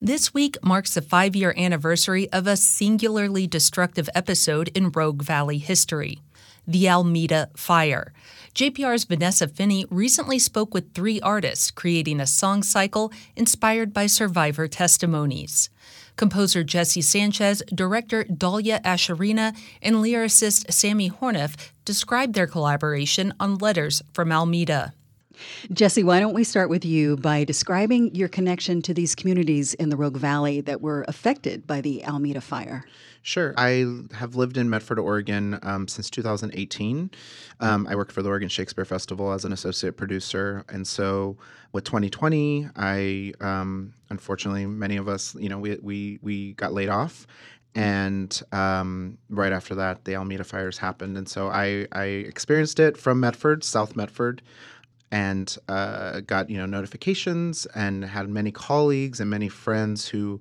This week marks the 5-year anniversary of a singularly destructive episode in Rogue Valley history, the Alameda Fire. JPR's Vanessa Finney recently spoke with 3 artists, creating a song cycle inspired by survivor testimonies. Composer Jesse Sanchez, director Dalia Asharina, and lyricist Sammy Horniff described their collaboration on Letters from Alameda. Jesse, why don't we start with you by describing your connection to these communities in the Rogue Valley that were affected by the Alameda Fire? Sure. I have lived in Medford, Oregon since 2018. I worked for the Oregon Shakespeare Festival as an associate producer. And so with 2020, unfortunately, many of us, we got laid off. And right after that, the Alameda fires happened. And so I experienced it from Medford, South Medford, and got notifications and had many colleagues and many friends who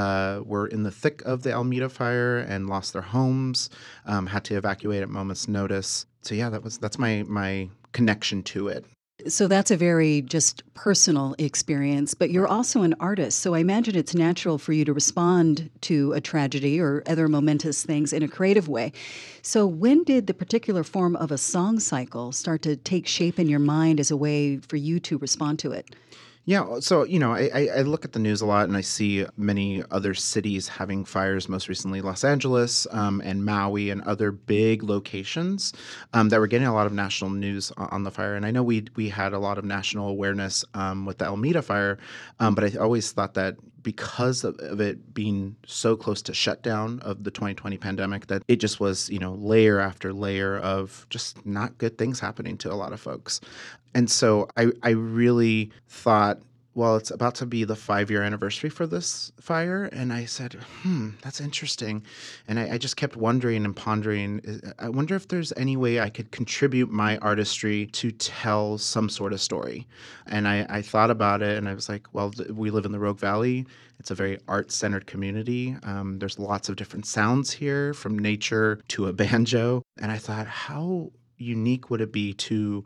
were in the thick of the Alameda fire and lost their homes, had to evacuate at moment's notice. So yeah, that's my connection to it. So that's a very just personal experience, but you're also an artist. So I imagine it's natural for you to respond to a tragedy or other momentous things in a creative way. So when did the particular form of a song cycle start to take shape in your mind as a way for you to respond to it? Yeah, so, I look at the news a lot and I see many other cities having fires, most recently Los Angeles and Maui and other big locations that were getting a lot of national news on the fire. And I know we had a lot of national awareness with the Alameda fire, but I always thought that because of it being so close to shutdown of the 2020 pandemic, that it just was, layer after layer of just not good things happening to a lot of folks. And so I really thought, well, it's about to be the 5-year anniversary for this fire. And I said, that's interesting. And I just kept wondering and pondering, I wonder if there's any way I could contribute my artistry to tell some sort of story. And I thought about it and I was like, well, we live in the Rogue Valley. It's a very art-centered community. There's lots of different sounds here, from nature to a banjo. And I thought, how unique would it be to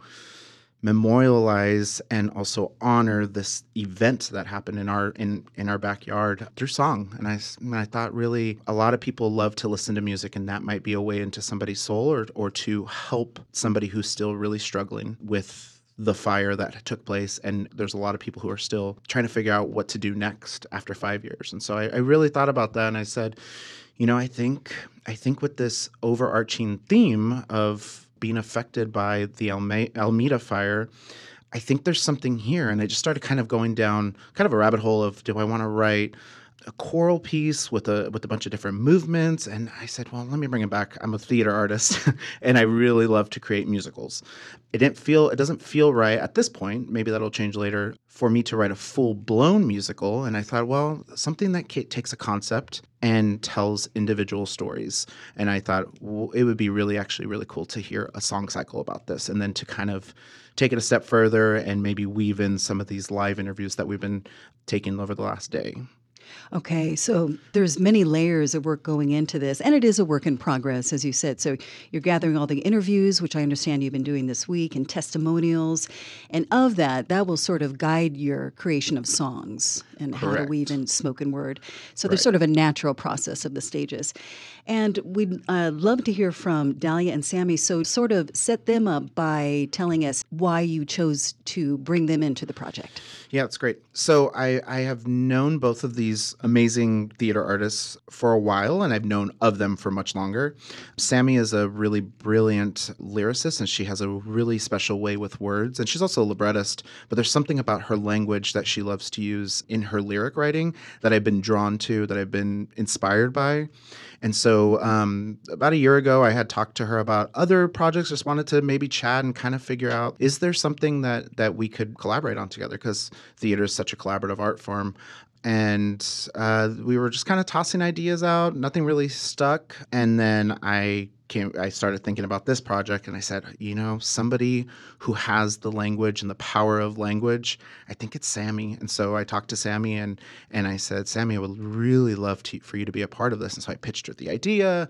memorialize and also honor this event that happened in our backyard through song. And I thought, really, a lot of people love to listen to music, and that might be a way into somebody's soul or to help somebody who's still really struggling with the fire that took place. And there's a lot of people who are still trying to figure out what to do next after 5 years. And so I really thought about that, and I said, I think with this overarching theme of being affected by the Alameda fire, I think there's something here. And I just started kind of going down kind of a rabbit hole of, do I want to write a choral piece with a bunch of different movements? And I said, well, let me bring it back. I'm a theater artist and I really love to create musicals. It doesn't feel right at this point, maybe that'll change later, for me to write a full-blown musical. And I thought, well, something that takes a concept and tells individual stories. And I thought, well, it would be really cool to hear a song cycle about this, and then to kind of take it a step further and maybe weave in some of these live interviews that we've been taking over the last day. Okay, so there's many layers of work going into this, and it is a work in progress, as you said. So you're gathering all the interviews, which I understand you've been doing this week, and testimonials, and of that will sort of guide your creation of songs and Correct. How to weave in spoken word. So Right. there's sort of a natural process of the stages. And we'd love to hear from Dalia and Sammy, so sort of set them up by telling us why you chose to bring them into the project. Yeah, that's great. So I have known both of these amazing theater artists for a while, and I've known of them for much longer. Sammy is a really brilliant lyricist, and she has a really special way with words. And she's also a librettist, but there's something about her language that she loves to use in her lyric writing that I've been drawn to, that I've been inspired by. And so about a year ago, I had talked to her about other projects, just wanted to maybe chat and kind of figure out, is there something that we could collaborate on together? Because theater is such a collaborative art form. And we were just kind of tossing ideas out. Nothing really stuck. And then I I started thinking about this project, and I said, somebody who has the language and the power of language, I think it's Sammy. And so I talked to Sammy, and I said, Sammy, I would really love for you to be a part of this. And so I pitched her the idea,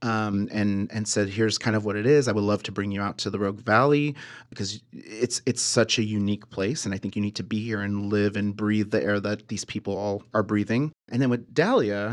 and said, here's kind of what it is. I would love to bring you out to the Rogue Valley because it's such a unique place, and I think you need to be here and live and breathe the air that these people all are breathing. And then with Dahlia,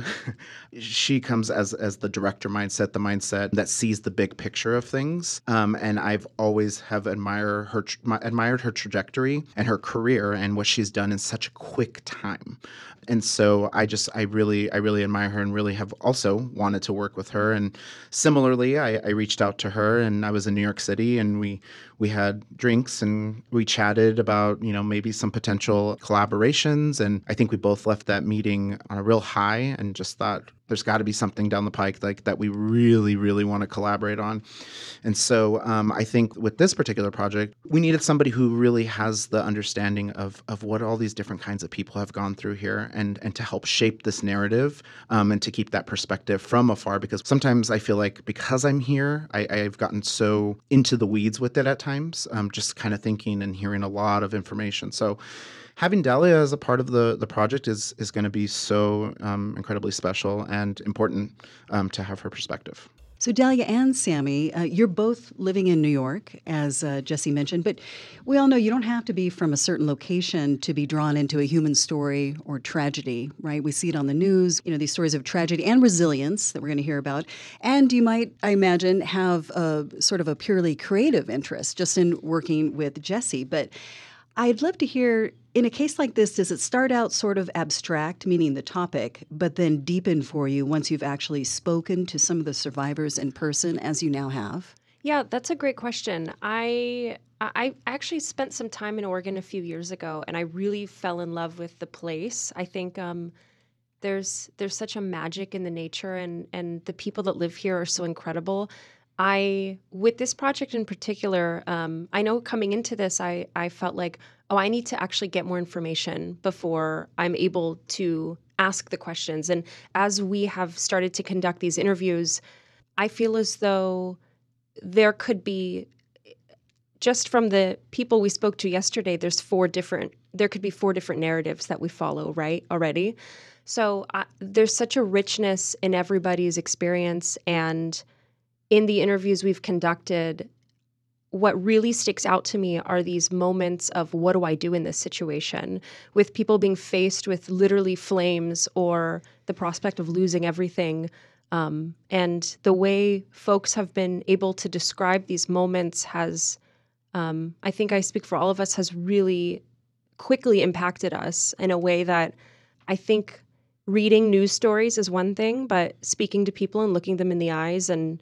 she comes as the director mindset, the mindset that sees the big picture of things. And I've always have admired her trajectory and her career and what she's done in such a quick time. And so I really admire her and really have also wanted to work with her. And similarly, I reached out to her, and I was in New York City, and we had drinks and we chatted about, maybe some potential collaborations. And I think we both left that meeting on a real high and just thought there's got to be something down the pike like that we really, really want to collaborate on. And so I think with this particular project, we needed somebody who really has the understanding of what all these different kinds of people have gone through here and to help shape this narrative and to keep that perspective from afar. Because sometimes I feel like because I'm here, I've gotten so into the weeds with it at times, just kind of thinking and hearing a lot of information. So having Dahlia as a part of the project is going to be so incredibly special and important to have her perspective. So Dahlia and Sammy, you're both living in New York, as Jesse mentioned, but we all know you don't have to be from a certain location to be drawn into a human story or tragedy, right? We see it on the news, these stories of tragedy and resilience that we're going to hear about. And you might, I imagine, have a sort of a purely creative interest just in working with Jesse. But I'd love to hear, in a case like this, does it start out sort of abstract, meaning the topic, but then deepen for you once you've actually spoken to some of the survivors in person, as you now have? Yeah, that's a great question. I actually spent some time in Oregon a few years ago, and I really fell in love with the place. I think there's such a magic in the nature, and the people that live here are so incredible. With this project in particular, I know coming into this, I felt like, I need to actually get more information before I'm able to ask the questions. And as we have started to conduct these interviews, I feel as though there could be, just from the people we spoke to yesterday, there could be 4 different narratives that we follow, right, already. So there's such a richness in everybody's experience, and in the interviews we've conducted, what really sticks out to me are these moments of what do I do in this situation, with people being faced with literally flames or the prospect of losing everything. And the way folks have been able to describe these moments has, I think I speak for all of us, has really quickly impacted us in a way that I think reading news stories is one thing, but speaking to people and looking them in the eyes and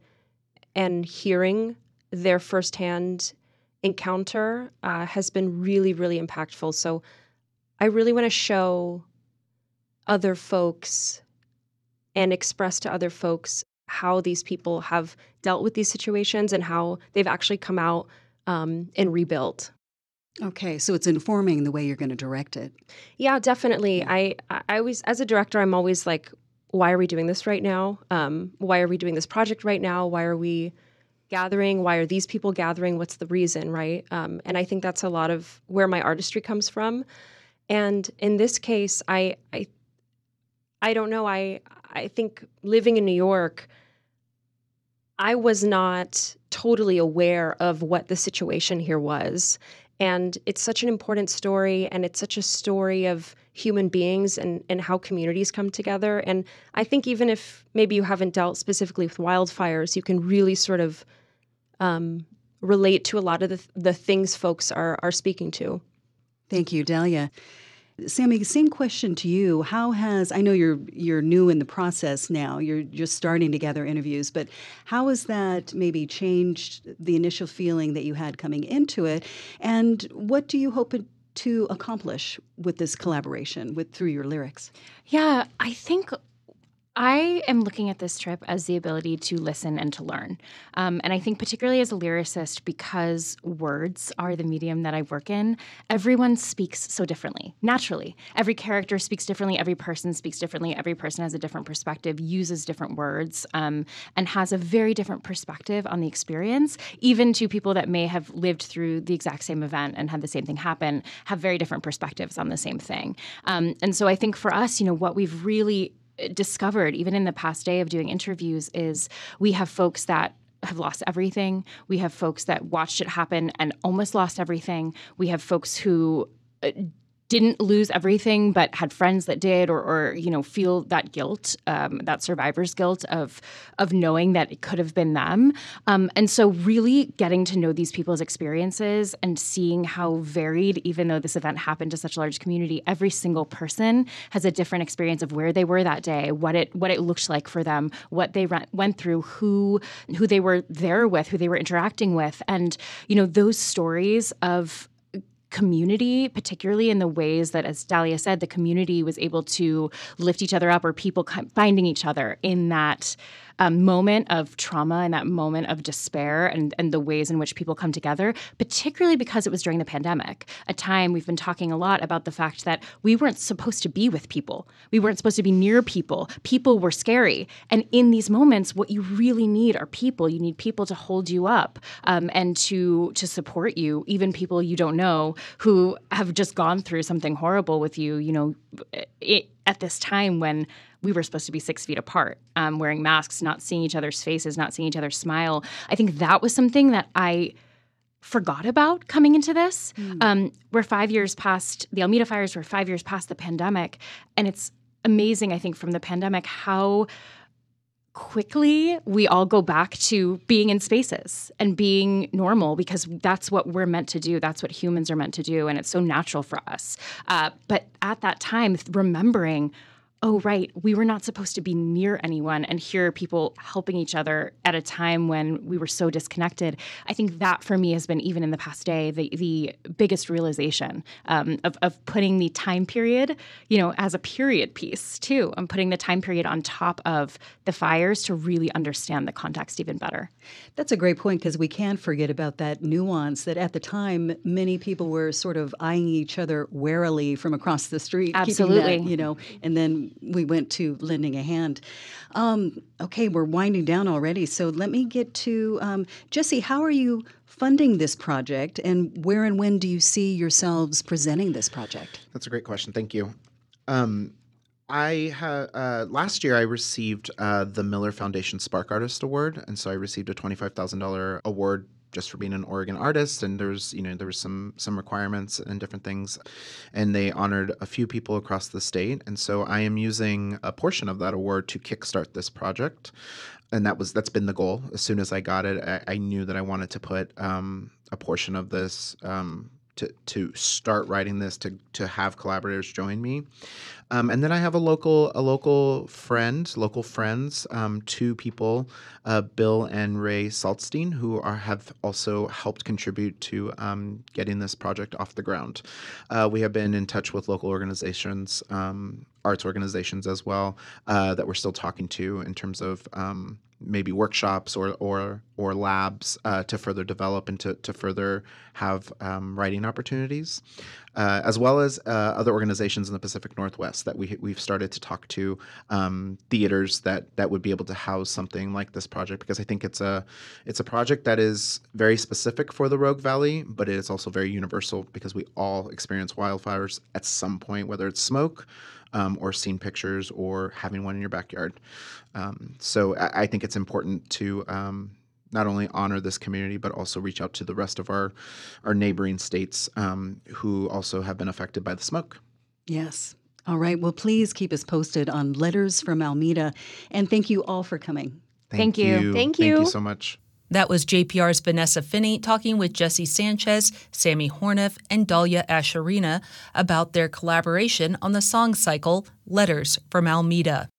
hearing their firsthand encounter has been really, really impactful. So I really want to show other folks and express to other folks how these people have dealt with these situations and how they've actually come out and rebuilt. Okay, so it's informing the way you're going to direct it. Yeah, definitely. I always, as a director, I'm always like, why are we doing this right now? Why are we doing this project right now? Why are we gathering? Why are these people gathering? What's the reason, right? And I think that's a lot of where my artistry comes from. And in this case, I don't know. I think living in New York, I was not totally aware of what the situation here was. And it's such an important story, and it's such a story of human beings and how communities come together. And I think even if maybe you haven't dealt specifically with wildfires, you can really sort of relate to a lot of the things folks are speaking to. Thank you, Dahlia. Sammy, same question to you. I know you're new in the process now, you're just starting to gather interviews, but how has that maybe changed the initial feeling that you had coming into it? And what do you hope to accomplish with this collaboration through your lyrics? Yeah, I think I am looking at this trip as the ability to listen and to learn. And I think particularly as a lyricist, because words are the medium that I work in, everyone speaks so differently, naturally. Every character speaks differently. Every person speaks differently. Every person has a different perspective, uses different words, and has a very different perspective on the experience. Even to people that may have lived through the exact same event and had the same thing happen, have very different perspectives on the same thing. And so I think for us, what we've really discovered, even in the past day of doing interviews, is we have folks that have lost everything. We have folks that watched it happen and almost lost everything. We have folks who didn't lose everything but had friends that did, or feel that guilt, that survivor's guilt of knowing that it could have been them. And so really getting to know these people's experiences and seeing how varied, even though this event happened to such a large community, every single person has a different experience of where they were that day, what it looked like for them, what they went through, who they were there with, who they were interacting with. And, those stories of community, particularly in the ways that, as Dahlia said, the community was able to lift each other up, or people finding each other in that moment of trauma and that moment of despair, and the ways in which people come together, particularly because it was during the pandemic, a time we've been talking a lot about the fact that we weren't supposed to be with people. We weren't supposed to be near people. People were scary. And in these moments, what you really need are people. You need people to hold you up and to support you, even people you don't know who have just gone through something horrible with you, at this time when we were supposed to be 6 feet apart, wearing masks, not seeing each other's faces, not seeing each other smile. I think that was something that I forgot about coming into this. We're 5 years past the Alameda fires, we're 5 years past the pandemic. And it's amazing, I think, from the pandemic, how quickly we all go back to being in spaces and being normal, because that's what we're meant to do. That's what humans are meant to do. And it's so natural for us. But at that time, remembering, oh, right, we were not supposed to be near anyone, and here are people helping each other at a time when we were so disconnected. I think that for me has been, even in the past day, the biggest realization of putting the time period, as a period piece too. I'm putting the time period on top of the fires to really understand the context even better. That's a great point, because we can't forget about that nuance that at the time, many people were sort of eyeing each other warily from across the street. Absolutely. Keeping that, and then we went to lending a hand. Okay, we're winding down already, so let me get to Jesse. How are you funding this project, and where and when do you see yourselves presenting this project? That's a great question. Thank you. Last year I received the Miller Foundation Spark Artist Award, and so I received a $25,000 award just for being an Oregon artist, and there was some requirements and different things, and they honored a few people across the state, and so I am using a portion of that award to kickstart this project, and that's been the goal. As soon as I got it, I knew that I wanted to put a portion of this to start writing this, to have collaborators join me. And then I have a local friends, two people, Bill and Ray Saltstein, who have also helped contribute to getting this project off the ground. We have been in touch with local organizations, arts organizations as well, that we're still talking to in terms of maybe workshops or labs to further develop and to further have writing opportunities, as well as other organizations in the Pacific Northwest that we've started to talk to, theaters that would be able to house something like this project, because I think it's a project that is very specific for the Rogue Valley, but it is also very universal, because we all experience wildfires at some point, whether it's smoke, or seeing pictures, or having one in your backyard. So I think it's important to not only honor this community, but also reach out to the rest of our neighboring states who also have been affected by the smoke. Yes. All right. Well, please keep us posted on Letters from Alameda. And thank you all for coming. Thank you. Thank you so much. That was JPR's Vanessa Finney talking with Jesse Sanchez, Sammy Horniff, and Dahlia Asharina about their collaboration on the song cycle Letters from Alameda.